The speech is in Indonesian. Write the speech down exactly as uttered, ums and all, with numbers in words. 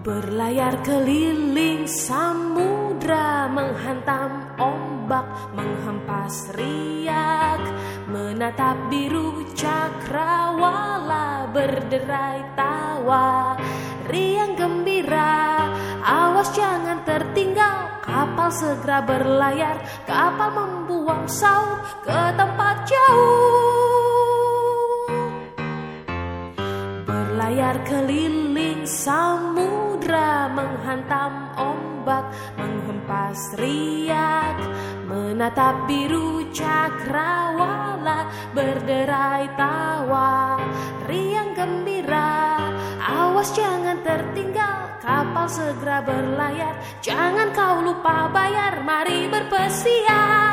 Berlayar keliling samudra, menghantam ombak, menghempas riak, menatap biru cakrawala, berderai tawa, riang gembira. Awas jangan tertinggal, kapal segera berlayar, kapal membuang saut ke tempat jauh. Berlayar keliling samudra, menghantam ombak, menghempas riak, menatap biru cakrawala, berderai tawa, riang gembira. Awas jangan tertinggal, kapal segera berlayar, jangan kau lupa bayar, mari berpesiar.